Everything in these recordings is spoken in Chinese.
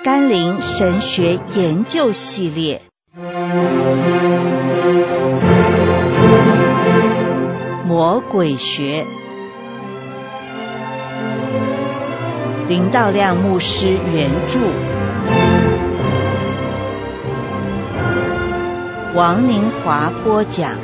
甘霖神学研究系列，魔鬼学，林道亮牧师原著，王宁华播讲。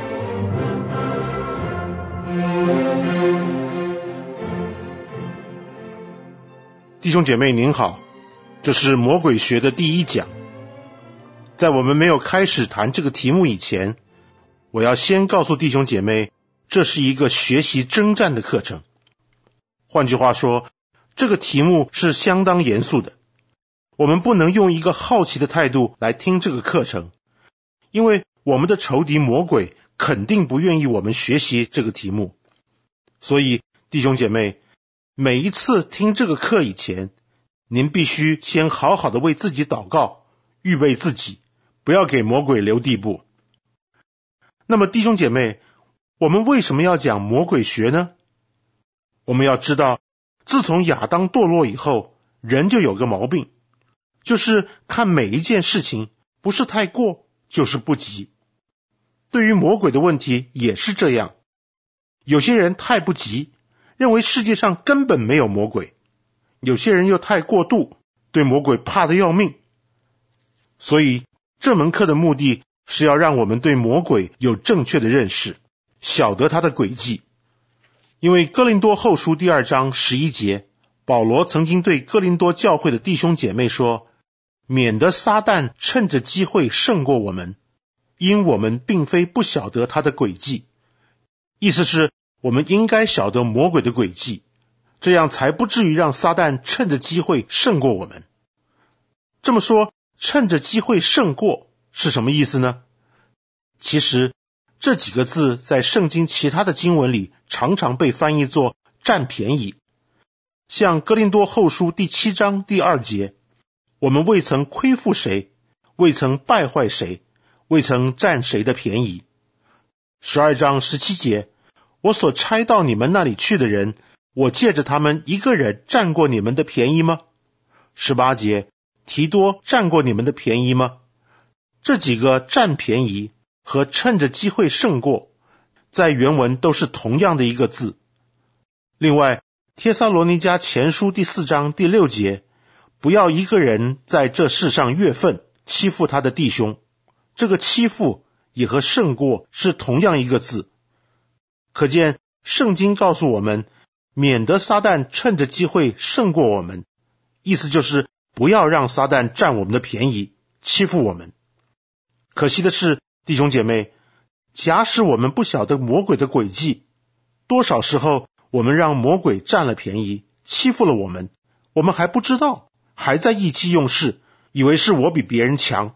弟兄姐妹您好，这是魔鬼学的第一讲。在我们没有开始谈这个题目以前，我要先告诉弟兄姐妹，这是一个学习征战的课程。换句话说，这个题目是相当严肃的，我们不能用一个好奇的态度来听这个课程，因为我们的仇敌魔鬼肯定不愿意我们学习这个题目。所以弟兄姐妹，每一次听这个课以前，您必须先好好的为自己祷告，预备自己，不要给魔鬼留地步。那么弟兄姐妹，我们为什么要讲魔鬼学呢？我们要知道，自从亚当堕落以后，人就有个毛病，就是看每一件事情不是太过就是不及。对于魔鬼的问题也是这样，有些人太不及，认为世界上根本没有魔鬼，有些人又太过度，对魔鬼怕得要命。所以这门课的目的是要让我们对魔鬼有正确的认识，晓得他的诡计。因为哥林多后书第2章11节，保罗曾经对哥林多教会的弟兄姐妹说，免得撒旦趁着机会胜过我们，因我们并非不晓得他的诡计。意思是我们应该晓得魔鬼的诡计，这样才不至于让撒旦趁着机会胜过我们。这么说，趁着机会胜过是什么意思呢？其实这几个字在圣经其他的经文里常常被翻译作占便宜。像哥林多后书第7章第2节，我们未曾亏负谁，未曾败坏谁，未曾占谁的便宜。12章17节，我所差到你们那里去的人，我借着他们一个人占过你们的便宜吗？18节，提多占过你们的便宜吗？这几个占便宜和趁着机会胜过，在原文都是同样的一个字。另外，帖撒罗尼迦前书第4章第6节，不要一个人在这世上越分，欺负他的弟兄。这个欺负也和胜过是同样一个字。可见圣经告诉我们，免得撒旦趁着机会胜过我们，意思就是不要让撒旦占我们的便宜，欺负我们。可惜的是，弟兄姐妹，假使我们不晓得魔鬼的诡计，多少时候我们让魔鬼占了便宜，欺负了我们，我们还不知道，还在意气用事，以为是我比别人强。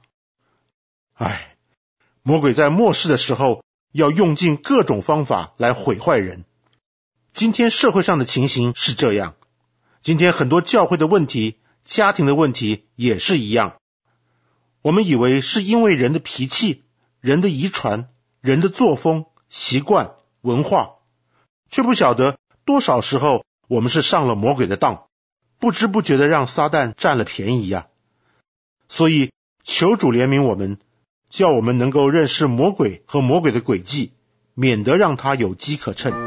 魔鬼在末世的时候要用尽各种方法来毁坏人。今天社会上的情形是这样，今天很多教会的问题，家庭的问题也是一样。我们以为是因为人的脾气、人的遗传、人的作风、习惯、文化，却不晓得多少时候我们是上了魔鬼的当，不知不觉的让撒旦占了便宜啊。所以求主怜悯我们，叫我们能够认识魔鬼和魔鬼的诡计，免得让他有机可乘。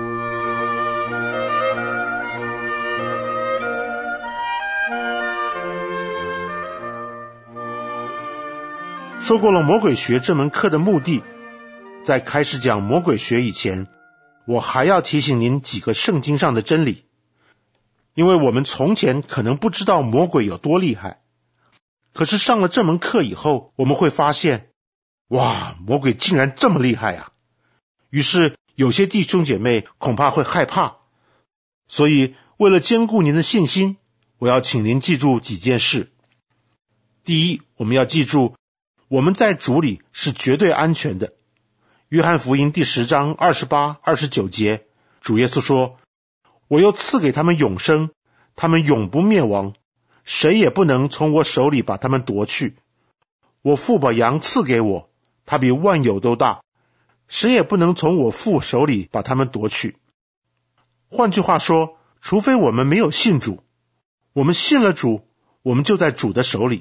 说过了魔鬼学这门课的目的，在开始讲魔鬼学以前，我还要提醒您几个圣经上的真理。因为我们从前可能不知道魔鬼有多厉害，可是上了这门课以后，我们会发现，哇，魔鬼竟然这么厉害啊！于是有些弟兄姐妹恐怕会害怕。所以为了坚固您的信心，我要请您记住几件事。第一，我们要记住，我们在主里是绝对安全的。约翰福音第10章28、29节，主耶稣说，我又赐给他们永生，他们永不灭亡，谁也不能从我手里把他们夺去。我父把羊赐给我，他比万有都大，谁也不能从我父手里把他们夺去。换句话说，除非我们没有信主，我们信了主，我们就在主的手里。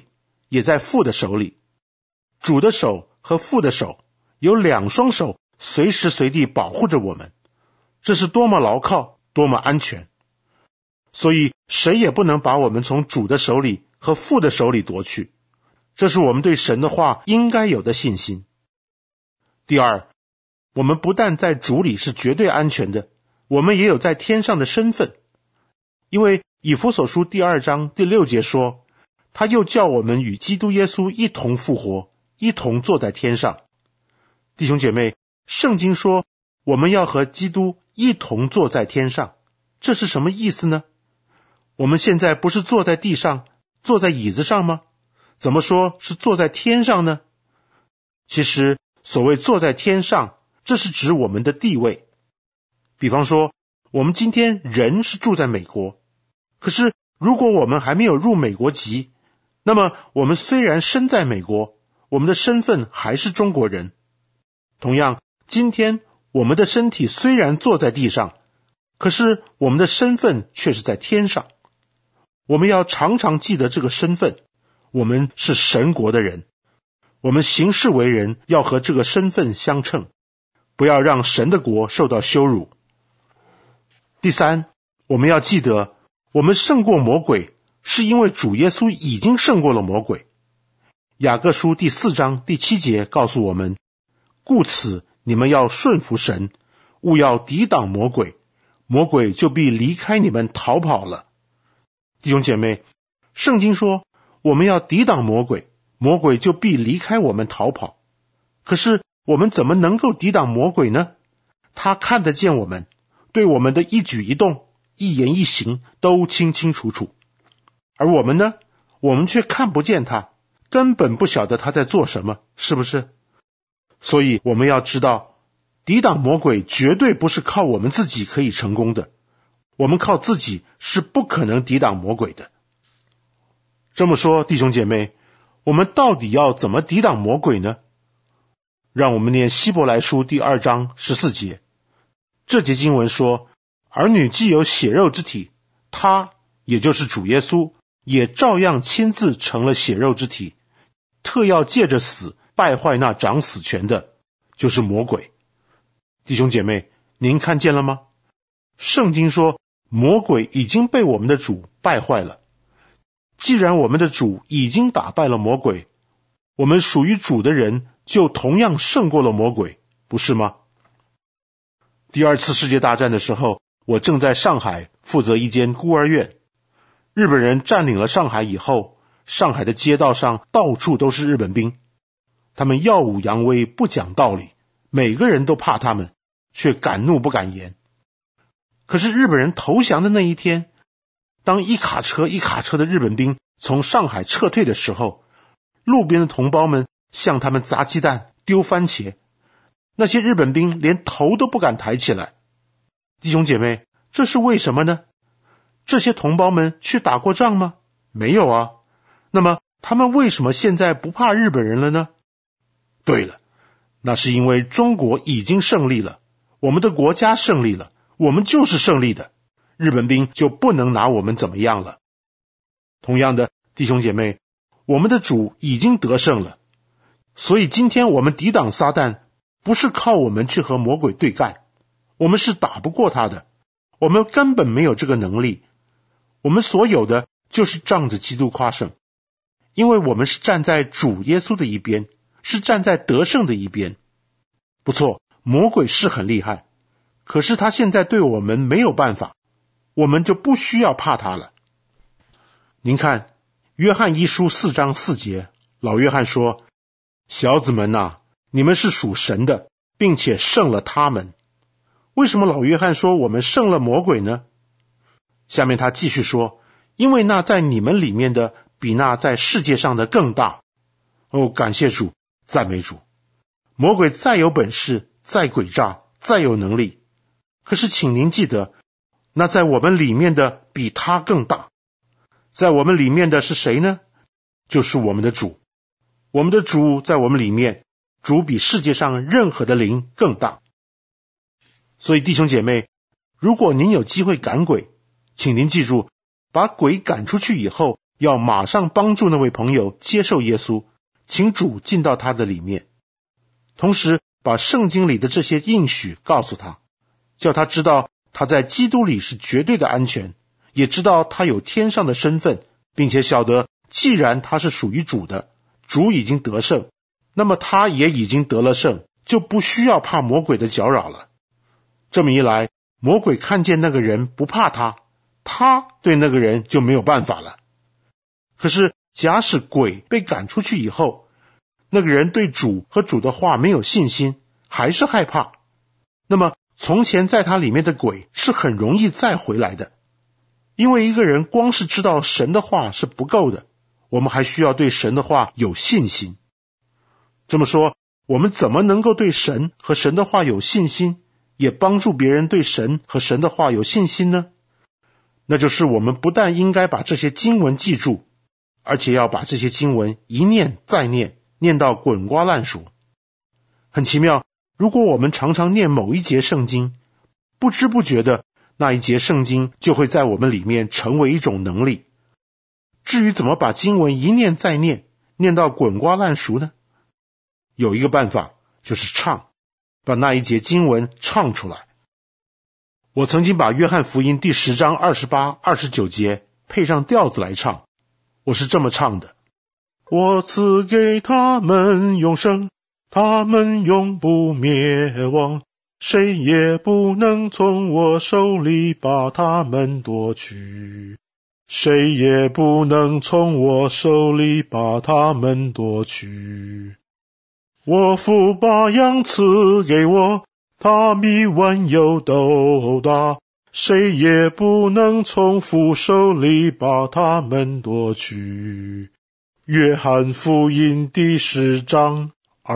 也在父的手里。主的手和父的手有两双手随时随地保护着我们，这是多么牢靠，多么安全。所以谁也不能把我们从主的手里和父的手里夺去，这是我们对神的话应该有的信心。第二，我们不但在主里是绝对安全的，我们也有在天上的身份。因为以弗所书第2章第6节说，他又叫我们与基督耶稣一同复活，一同坐在天上。弟兄姐妹，圣经说我们要和基督一同坐在天上，这是什么意思呢？我们现在不是坐在地上，坐在椅子上吗？怎么说是坐在天上呢？其实所谓坐在天上，这是指我们的地位。比方说，我们今天人是住在美国，可是如果我们还没有入美国籍，那么我们虽然身在美国，我们的身份还是中国人。同样，今天我们的身体虽然坐在地上，可是我们的身份却是在天上。我们要常常记得这个身份，我们是神国的人，我们行事为人要和这个身份相称，不要让神的国受到羞辱。第三，我们要记得，我们胜过魔鬼，是因为主耶稣已经胜过了魔鬼。雅各书第4章第7节告诉我们，故此你们要顺服神，务要抵挡魔鬼，魔鬼就必离开你们逃跑了。弟兄姐妹，圣经说我们要抵挡魔鬼，魔鬼就必离开我们逃跑。可是我们怎么能够抵挡魔鬼呢？他看得见我们，对我们的一举一动、一言一行都清清楚楚。而我们呢？我们却看不见他，根本不晓得他在做什么，是不是？所以我们要知道，抵挡魔鬼绝对不是靠我们自己可以成功的，我们靠自己是不可能抵挡魔鬼的。这么说，弟兄姐妹，我们到底要怎么抵挡魔鬼呢？让我们念希伯来书第2章14节。这节经文说，儿女既有血肉之体，他也就是主耶稣也照样亲自成了血肉之体，特要借着死败坏那掌死权的，就是魔鬼。弟兄姐妹，您看见了吗？圣经说魔鬼已经被我们的主败坏了。既然我们的主已经打败了魔鬼，我们属于主的人就同样胜过了魔鬼，不是吗？第2次世界大战的时候，我正在上海负责一间孤儿院。日本人占领了上海以后，上海的街道上到处都是日本兵，他们耀武扬威，不讲道理，每个人都怕他们，却敢怒不敢言。可是日本人投降的那一天，当一卡车一卡车的日本兵从上海撤退的时候，路边的同胞们向他们砸鸡蛋、丢番茄，那些日本兵连头都不敢抬起来。弟兄姐妹，这是为什么呢？这些同胞们去打过仗吗？没有啊。那么他们为什么现在不怕日本人了呢？对了，那是因为中国已经胜利了，我们的国家胜利了，我们就是胜利的，日本兵就不能拿我们怎么样了。同样的，弟兄姐妹，我们的主已经得胜了，所以今天我们抵挡撒旦，不是靠我们去和魔鬼对干，我们是打不过他的，我们根本没有这个能力。我们所有的就是仗着基督夸胜，因为我们是站在主耶稣的一边，是站在得胜的一边。不错，魔鬼是很厉害，可是他现在对我们没有办法，我们就不需要怕他了。您看约翰一书4章4节，老约翰说，小子们啊，你们是属神的，并且胜了他们。为什么老约翰说我们胜了魔鬼呢？下面他继续说，因为那在你们里面的比那在世界上的更大。哦，感谢主，赞美主。魔鬼再有本事，再诡诈，再有能力，可是请您记得，那在我们里面的比他更大。在我们里面的是谁呢？就是我们的主。我们的主在我们里面，主比世界上任何的灵更大。所以弟兄姐妹，如果您有机会赶鬼，请您记住，把鬼赶出去以后， 要马上帮助那位朋友接受耶稣，请主进到他的里面，同时把圣经里的这些应许告诉他，叫他知道他在基督里是绝对的安全，也知道他有天上的身份，并且晓得既然他是属于主的，主已经得胜，那么他也已经得了胜，就不需要怕魔鬼的搅扰了。这么一来，魔鬼看见那个人不怕他，他对那个人就没有办法了。可是假使鬼被赶出去以后，那个人对主和主的话没有信心，还是害怕，那么从前在他里面的鬼是很容易再回来的。因为一个人光是知道神的话是不够的，我们还需要对神的话有信心。这么说，我们怎么能够对神和神的话有信心，也帮助别人对神和神的话有信心呢？那就是我们不但应该把这些经文记住，而且要把这些经文一念再念，念到滚瓜烂熟。很奇妙，如果我们常常念某一节圣经，不知不觉的那一节圣经就会在我们里面成为一种能力。至于怎么把经文一念再念，念到滚瓜烂熟呢？有一个办法，就是唱，把那一节经文唱出来。我曾经把约翰福音第10章28、29节配上调子来唱，我是这么唱的：我赐给他们永生，他们永不灭亡，谁也不能从我手里把他们夺去，谁也不能从我手里把他们夺去。我父把羊赐给我，他比万有都大，谁也不能从父手里把他们夺去。约翰福音第10章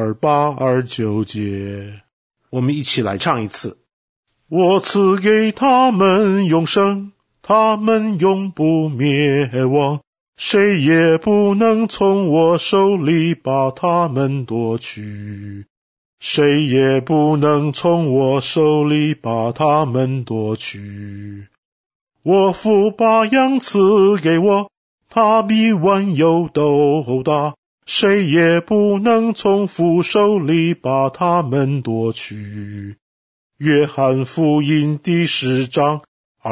28、29节，我们一起来唱一次。我赐给他们永生，他们永不灭亡，谁也不能从我手里把他们夺去，谁也不能从我手里把他们夺去。我父把羊赐给我，他比万有都大，谁也不能从父手里把他们夺去。约翰福音第10章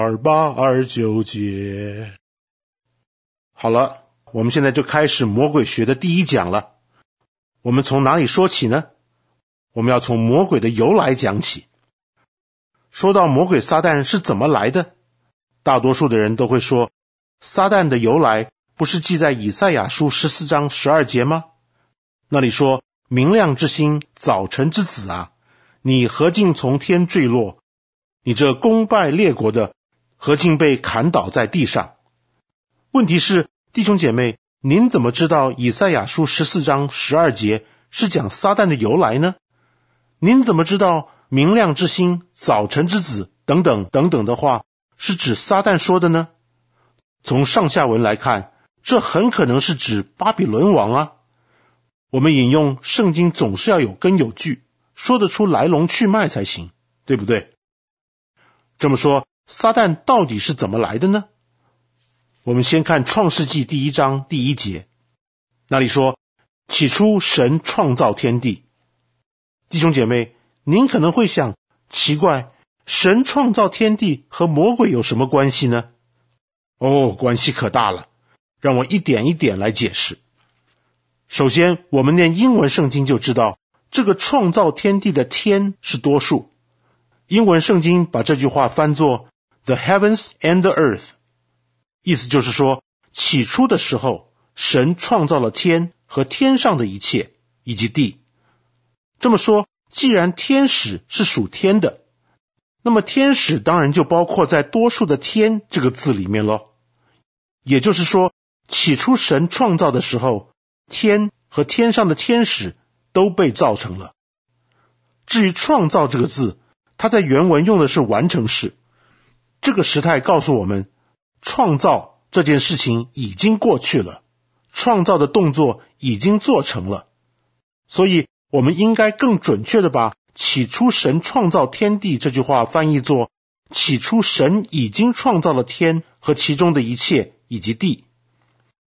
28、29节。好了，我们现在就开始魔鬼学的第一讲了。我们从哪里说起呢？我们要从魔鬼的由来讲起。说到魔鬼撒旦是怎么来的，大多数的人都会说，撒旦的由来不是记在以赛亚书14章12节吗？那里说，明亮之星，早晨之子啊，你何竟从天坠落？你这攻败列国的，何竟被砍倒在地上？问题是，弟兄姐妹，您怎么知道以赛亚书14章12节是讲撒旦的由来呢？您怎么知道明亮之星、早晨之子等等等等的话是指撒旦说的呢？从上下文来看，这很可能是指巴比伦王啊。我们引用圣经总是要有根有据，说得出来龙去脉才行，对不对？这么说，撒旦到底是怎么来的呢？我们先看创世纪第1章第1节，那里说，起初神创造天地。弟兄姐妹，您可能会想，奇怪，神创造天地和魔鬼有什么关系呢？关系可大了，让我一点一点来解释。首先，我们念英文圣经就知道，这个创造天地的天是多数。英文圣经把这句话翻作 The heavens and the earth， 意思就是说，起初的时候，神创造了天和天上的一切，以及地。这么说，既然天使是属天的，那么天使当然就包括在多数的天这个字里面咯。也就是说，起初神创造的时候，天和天上的天使都被造成了。至于创造这个字，它在原文用的是完成式，这个时态告诉我们，创造这件事情已经过去了，创造的动作已经做成了。所以我们应该更准确的把起初神创造天地这句话翻译作，起初神已经创造了天和其中的一切以及地。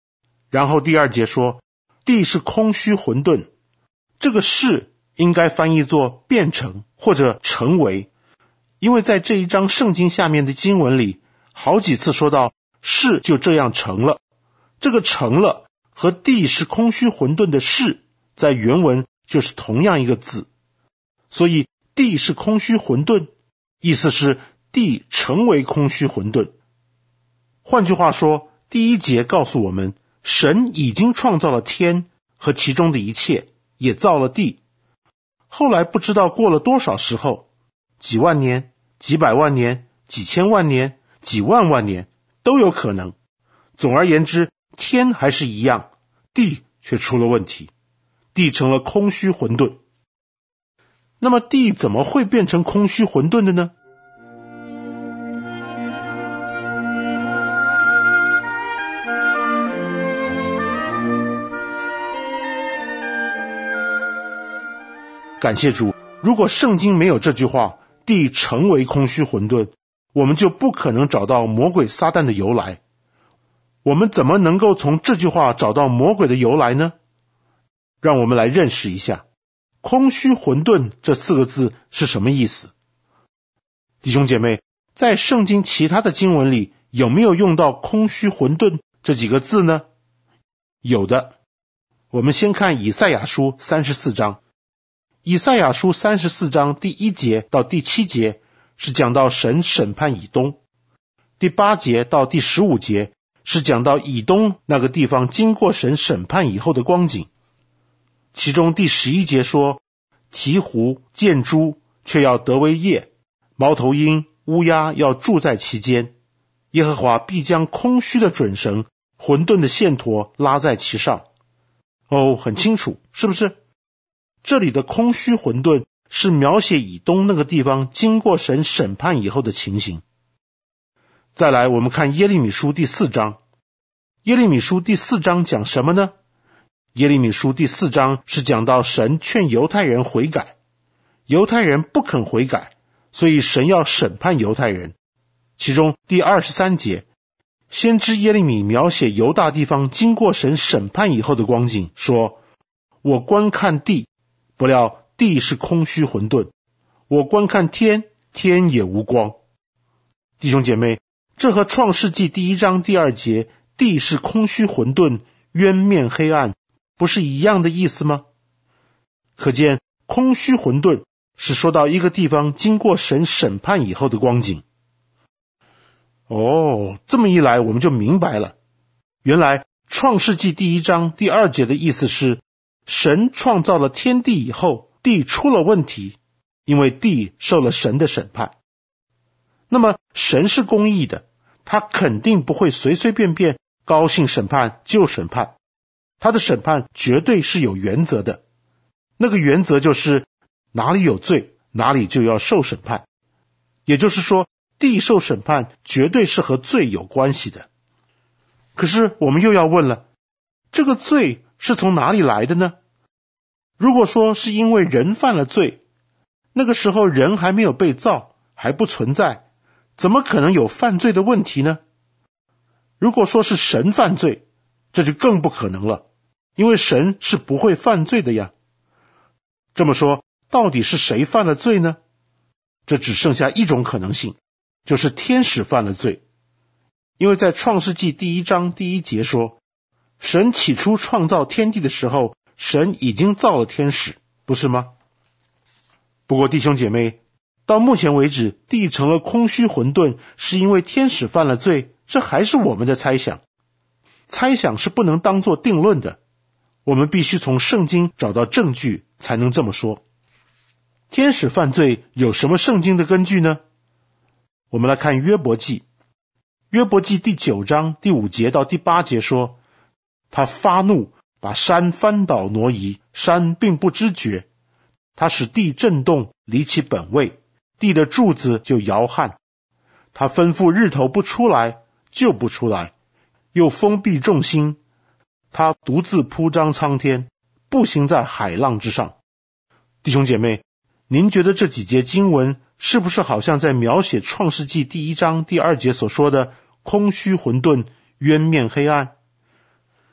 然后第2节说地是空虚混沌，这个是应该翻译作变成或者成为，因为在这一章圣经下面的经文里好几次说到是就这样成了，这个成了和地是空虚混沌的是在原文就是同样一个字，所以地是空虚混沌，意思是地成为空虚混沌。换句话说，第1节告诉我们，神已经创造了天和其中的一切，也造了地。后来不知道过了多少时候，几万年、几百万年、几千万年、几万万年都有可能。总而言之，天还是一样，地却出了问题，地成了空虚混沌。那么地怎么会变成空虚混沌的呢？感谢主，如果圣经没有这句话，地成为空虚混沌，我们就不可能找到魔鬼撒旦的由来。我们怎么能够从这句话找到魔鬼的由来呢？让我们来认识一下空虚混沌这4个字是什么意思。弟兄姐妹，在圣经其他的经文里有没有用到空虚混沌这几个字呢？有的。我们先看以赛亚书34章。以赛亚书34章第1节到第7节是讲到神审判以东，第8节到第15节是讲到以东那个地方经过神审判以后的光景。其中第11节说，鹈鹕、箭猪却要得为业，猫头鹰、乌鸦要住在其间，耶和华必将空虚的准绳、混沌的线砣拉在其上。很清楚，是不是？这里的空虚混沌是描写以东那个地方经过神审判以后的情形。再来我们看耶利米书第4章。耶利米书第4章讲什么呢？耶利米书第4章是讲到神劝犹太人悔改，犹太人不肯悔改，所以神要审判犹太人。其中第23节，先知耶利米描写犹大地方经过神审判以后的光景，说，我观看地，不料地是空虚混沌，我观看天，天也无光。弟兄姐妹，这和创世纪第1章第2节地是空虚混沌，渊面黑暗不是一样的意思吗？可见空虚混沌是说到一个地方经过神审判以后的光景。这么一来我们就明白了，原来创世纪第1章第2节的意思是，神创造了天地以后，地出了问题，因为地受了神的审判。那么神是公义的，他肯定不会随随便便高兴审判就审判，他的审判绝对是有原则的。那个原则就是哪里有罪，哪里就要受审判。也就是说，地受审判绝对是和罪有关系的。可是我们又要问了，这个罪是从哪里来的呢？如果说是因为人犯了罪，那个时候人还没有被造，还不存在，怎么可能有犯罪的问题呢？如果说是神犯罪，这就更不可能了，因为神是不会犯罪的呀。这么说，到底是谁犯了罪呢？这只剩下一种可能性，就是天使犯了罪。因为在创世纪第1章第1节说，神起初创造天地的时候，神已经造了天使，不是吗？不过弟兄姐妹，到目前为止，地成了空虚混沌，是因为天使犯了罪，这还是我们的猜想。猜想是不能当作定论的，我们必须从圣经找到证据才能这么说。天使犯罪有什么圣经的根据呢？我们来看约伯记。约伯记第9章第5节到第8节说，他发怒，把山翻倒挪移，山并不知觉，他使地震动，离其本位，地的柱子就摇撼。他吩咐日头不出来，就不出来，又封闭众星，他独自铺张苍天，步行在海浪之上。弟兄姐妹，您觉得这几节经文是不是好像在描写创世纪第1章第2节所说的空虚混沌、渊面黑暗？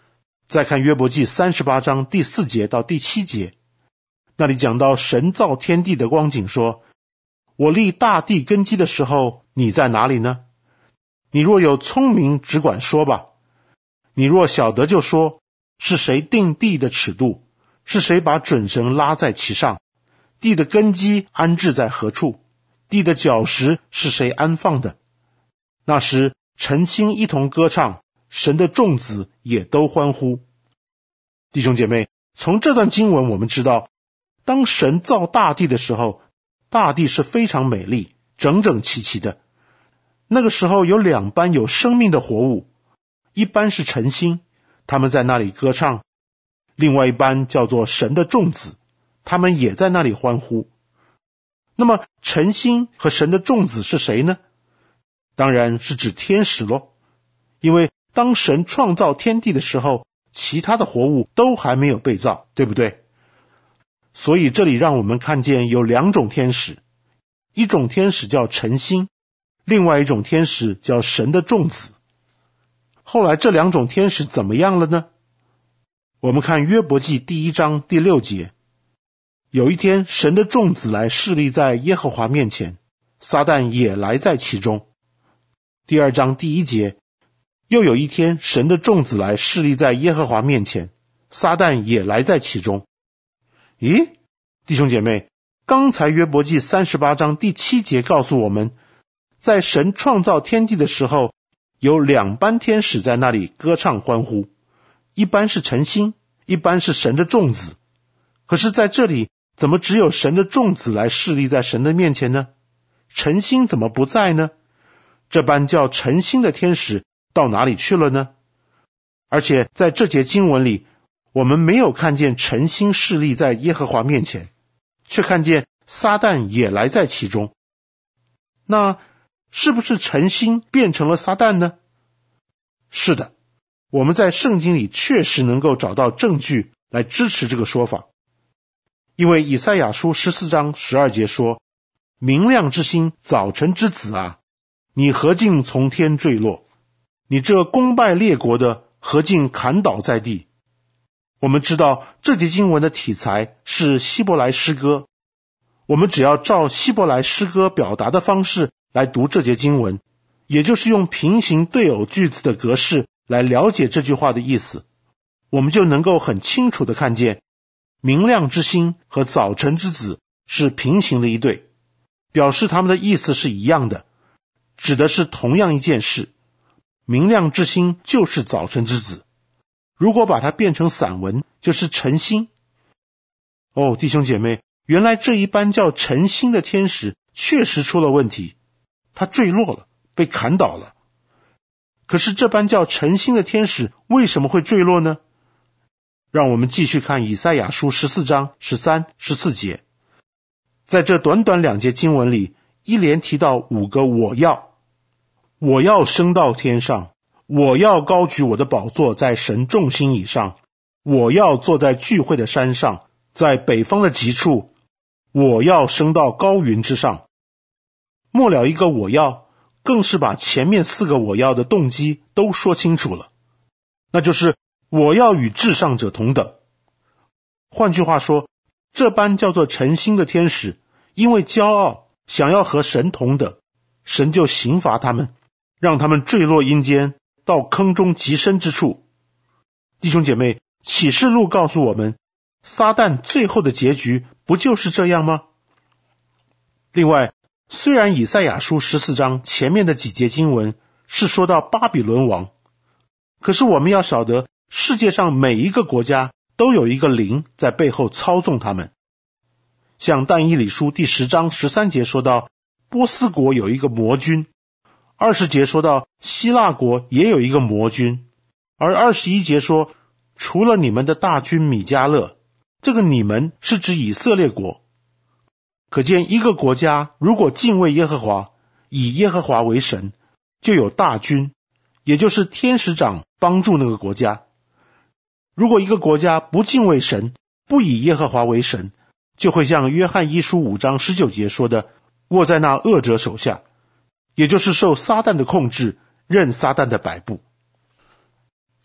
再看约伯记38章第4节到第7节，那里讲到神造天地的光景说，我立大地根基的时候，你在哪里呢？你若有聪明，只管说吧。你若晓得就说，是谁定地的尺度？是谁把准绳拉在其上？地的根基安置在何处？地的角石是谁安放的？那时晨星一同歌唱，神的众子也都欢呼。弟兄姐妹，从这段经文我们知道，当神造大地的时候，大地是非常美丽，整整齐齐的。那个时候有2班有生命的活物，一班是晨星，他们在那里歌唱；另外一班叫做神的众子，他们也在那里欢呼。那么晨星和神的众子是谁呢？当然是指天使咯，因为当神创造天地的时候，其他的活物都还没有被造，对不对？所以这里让我们看见有2种天使，一种天使叫晨星，另外一种天使叫神的众子。后来这2种天使怎么样了呢？我们看约伯记第1章第6节，有一天神的众子来侍立在耶和华面前，撒旦也来在其中。第2章第1节，又有一天神的众子来侍立在耶和华面前，撒旦也来在其中。咦，弟兄姐妹，刚才约伯记38章第7节告诉我们，在神创造天地的时候，有2班天使在那里歌唱欢呼，一班是晨星，一班是神的众子。可是在这里怎么只有神的众子来侍立在神的面前呢？晨星怎么不在呢？这班叫晨星的天使到哪里去了呢？而且在这节经文里，我们没有看见晨星侍立在耶和华面前，却看见撒旦也来在其中。那是不是晨星变成了撒旦呢？是的，我们在圣经里确实能够找到证据来支持这个说法。因为以赛亚书14章12节说，明亮之星，早晨之子啊，你何竟从天坠落？你这攻败列国的，何竟砍倒在地？我们知道这节经文的题材是希伯来诗歌，我们只要照希伯来诗歌表达的方式来读这节经文，也就是用平行对偶句子的格式来了解这句话的意思，我们就能够很清楚地看见明亮之星和早晨之子是平行的一对，表示他们的意思是一样的，指的是同样一件事。明亮之星就是早晨之子，如果把它变成散文，就是晨星。哦，弟兄姐妹，原来这一班叫晨星的天使确实出了问题，他坠落了，被砍倒了。可是这班叫晨星的天使为什么会坠落呢？让我们继续看以赛亚书14章13、14节。在这短短2节经文里，一连提到5个我要升到天上，我要高举我的宝座在神众星以上，我要坐在聚会的山上，在北方的极处，我要升到高云之上。末了一个我要，更是把前面4个我要的动机都说清楚了，那就是我要与至上者同等。换句话说，这班叫做晨星的天使，因为骄傲，想要和神同等，神就刑罚他们，让他们坠落阴间，到坑中极深之处。弟兄姐妹，启示录告诉我们，撒旦最后的结局不就是这样吗？另外，虽然以赛亚书14章前面的几节经文是说到巴比伦王，可是我们要晓得，世界上每一个国家都有一个灵在背后操纵他们。像但以理书第10章13节说到，波斯国有一个魔君，20节说到希腊国也有一个魔君，而21节说，除了你们的大君米迦勒，这个你们是指以色列国。可见一个国家如果敬畏耶和华，以耶和华为神，就有大君，也就是天使长帮助那个国家。如果一个国家不敬畏神，不以耶和华为神，就会像约翰一书5章19节说的，握在那恶者手下，也就是受撒旦的控制，任撒旦的摆布。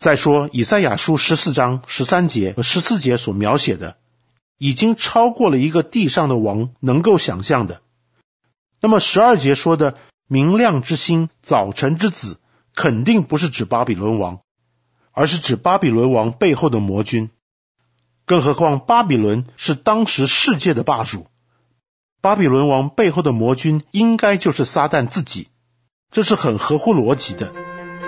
再说以赛亚书14章13节和14节所描写的，已经超过了一个地上的王能够想象的。那么12节说的明亮之星、早晨之子，肯定不是指巴比伦王，而是指巴比伦王背后的魔君。更何况巴比伦是当时世界的霸主，巴比伦王背后的魔君应该就是撒旦自己，这是很合乎逻辑的。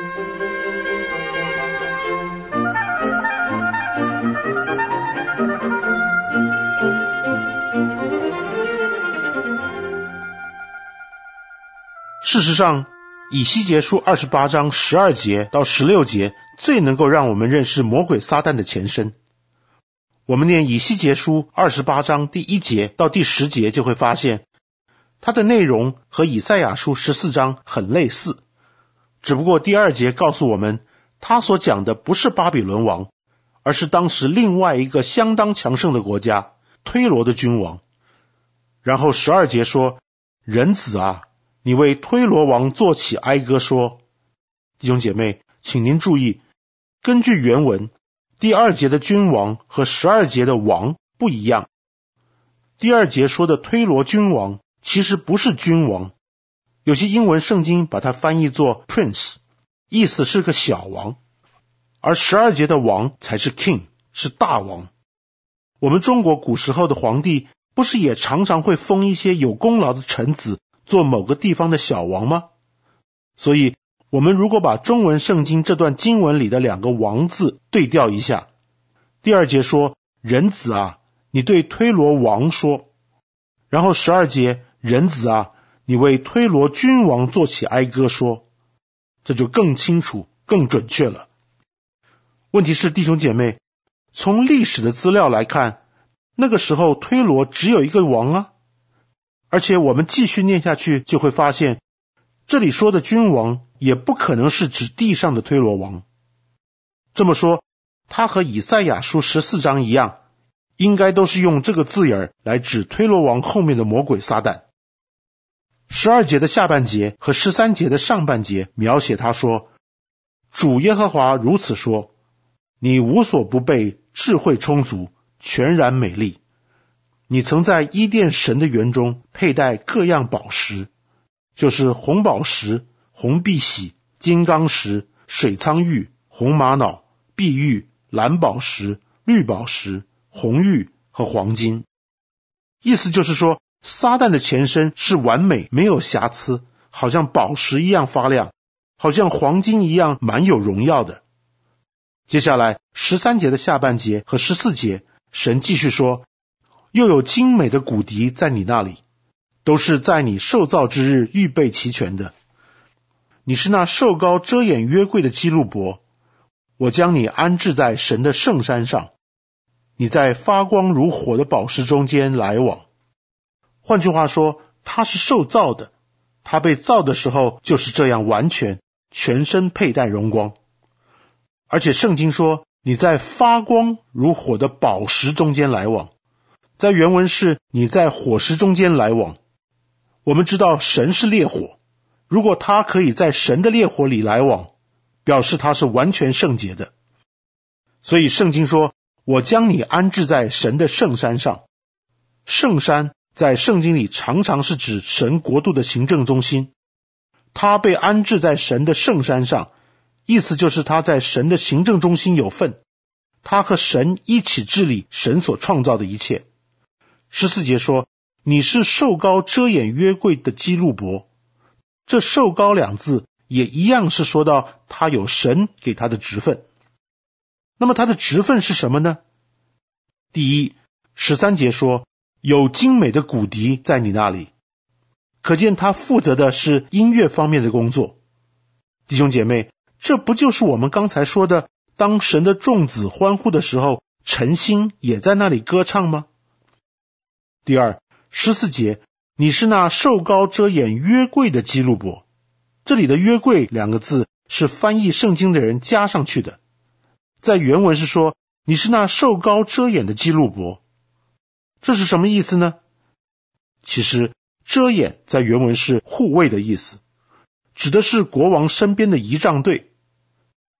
事实上，以西结书28章12节到16节最能够让我们认识魔鬼撒旦的前身。我们念以西结书28章第1节到第10节，就会发现它的内容和以赛亚书14章很类似，只不过第2节告诉我们，他所讲的不是巴比伦王，而是当时另外一个相当强盛的国家推罗的君王。然后12节说，人子啊，你为推罗王作起哀歌说。弟兄姐妹，请您注意，根据原文，第2节的君王和12节的王不一样。第2节说的推罗君王其实不是君王，有些英文圣经把它翻译作 prince， 意思是个小王，而12节的王才是 king， 是大王。我们中国古时候的皇帝不是也常常会封一些有功劳的臣子做某个地方的小王吗？所以我们如果把中文圣经这段经文里的2个王字对调一下，第2节说，人子啊，你对推罗王说，然后12节，人子啊，你为推罗君王作起哀歌说，这就更清楚更准确了。问题是，弟兄姐妹，从历史的资料来看，那个时候推罗只有一个王啊，而且我们继续念下去就会发现，这里说的君王也不可能是指地上的推罗王。这么说，他和以赛亚书14章一样，应该都是用这个字眼来指推罗王后面的魔鬼撒旦。12节的下半节和13节的上半节描写他说，主耶和华如此说，你无所不备，智慧充足，全然美丽。你曾在伊甸神的园中佩戴各样宝石，就是红宝石、红碧玺、金刚石、水苍玉、红玛瑙、碧玉、蓝宝石、绿宝石、红玉和黄金。意思就是说，撒旦的前身是完美，没有瑕疵，好像宝石一样发亮，好像黄金一样蛮有荣耀的。接下来13节的下半节和14节，神继续说，又有精美的骨笛在你那里，都是在你受造之日预备齐全的。你是那受膏遮掩约柜的基路伯，我将你安置在神的圣山上，你在发光如火的宝石中间来往。换句话说，他是受造的，他被造的时候就是这样完全，全身佩戴荣光。而且圣经说，你在发光如火的宝石中间来往，在原文是你在火石中间来往。我们知道神是烈火，如果他可以在神的烈火里来往，表示他是完全圣洁的。所以圣经说，我将你安置在神的圣山上。圣山在圣经里常常是指神国度的行政中心，他被安置在神的圣山上，意思就是他在神的行政中心有份，他和神一起治理神所创造的一切。14节说，你是受膏遮掩约柜的基路伯。这受膏2字也一样是说到他有神给他的职分。那么他的职分是什么呢？第一，13节说，有精美的骨笛在你那里，可见他负责的是音乐方面的工作。弟兄姐妹，这不就是我们刚才说的，当神的众子欢呼的时候，晨星也在那里歌唱吗？第二，14节，你是那受膏遮掩约柜的基路伯。这里的约柜2个字是翻译圣经的人加上去的，在原文是说，你是那受膏遮掩的基路伯。这是什么意思呢？其实遮掩在原文是护卫的意思，指的是国王身边的仪仗队。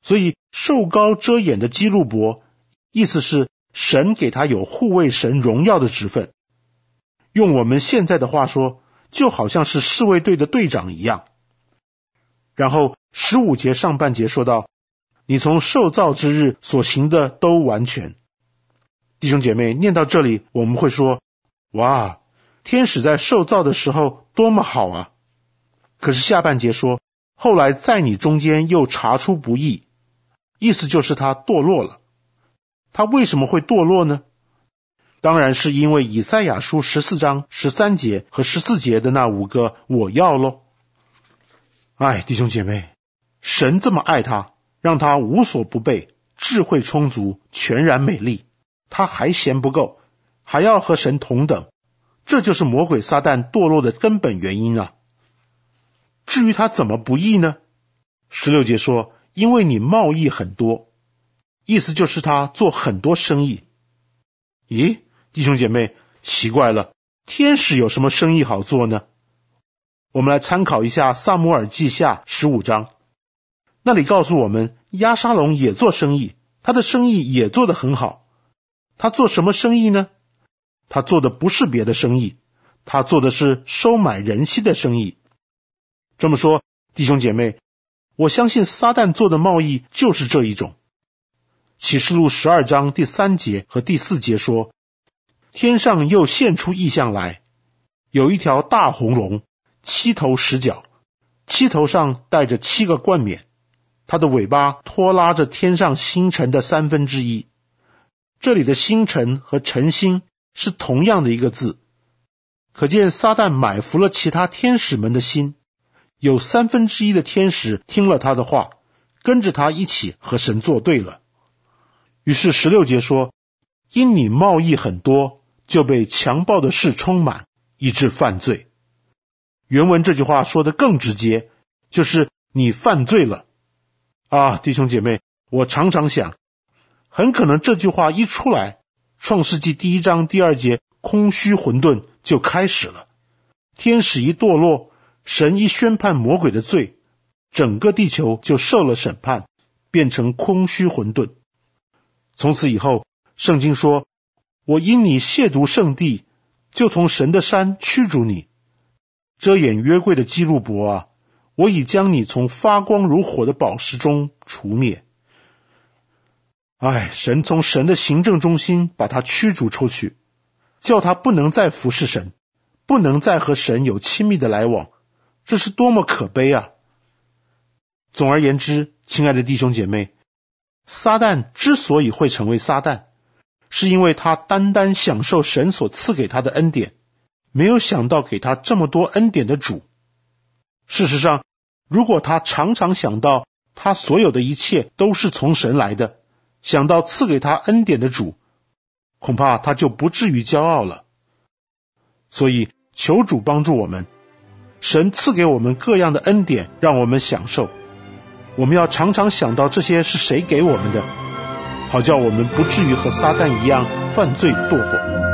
所以受膏遮掩的基路伯，意思是神给他有护卫神荣耀的职分。用我们现在的话说，就好像是侍卫队的队长一样。然后15节上半节说到，你从受造之日所行的都完全。弟兄姐妹，念到这里我们会说，哇，天使在受造的时候多么好啊！可是下半节说，后来在你中间又查出不义，意思就是他堕落了。他为什么会堕落呢？当然是因为以赛亚书14章13节和14节的那5个我要咯。弟兄姐妹，神这么爱他，让他无所不备，智慧充足，全然美丽，他还嫌不够，还要和神同等，这就是魔鬼撒旦堕落的根本原因啊。至于他怎么不义呢？16节说，因为你贸易很多，意思就是他做很多生意。咦，弟兄姐妹，奇怪了，天使有什么生意好做呢？我们来参考一下撒母耳记下15章，那里告诉我们，押沙龙也做生意，他的生意也做得很好。他做什么生意呢？他做的不是别的生意，他做的是收买人心的生意。这么说，弟兄姐妹，我相信撒旦做的贸易就是这一种。启示录12章第3节和第4节说，天上又现出异象来，有一条大红龙，7头10脚，7头上带着7个冠冕，它的尾巴拖拉着天上星辰的1/3。这里的星辰和晨星是同样的一个字，可见撒旦买服了其他天使们的心，有1/3的天使听了他的话，跟着他一起和神作对了。于是16节说，因你贸易很多，就被强暴的事充满，以致犯罪。原文这句话说得更直接，就是你犯罪了。弟兄姐妹，我常常想，很可能这句话一出来，创世纪1章第2节空虚混沌就开始了。天使一堕落，神一宣判魔鬼的罪，整个地球就受了审判，变成空虚混沌。从此以后，圣经说，我因你亵渎圣地，就从神的山驱逐你。遮掩约柜的基路伯啊，我已将你从发光如火的宝石中除灭。神从神的行政中心把他驱逐出去，叫他不能再服侍神，不能再和神有亲密的来往，这是多么可悲啊！总而言之，亲爱的弟兄姐妹，撒旦之所以会成为撒旦，是因为他单单享受神所赐给他的恩典，没有想到给他这么多恩典的主。事实上，如果他常常想到他所有的一切都是从神来的，想到赐给他恩典的主，恐怕他就不至于骄傲了。所以求主帮助我们，神赐给我们各样的恩典让我们享受，我们要常常想到这些是谁给我们的，好叫我们不至于和撒旦一样犯罪堕落。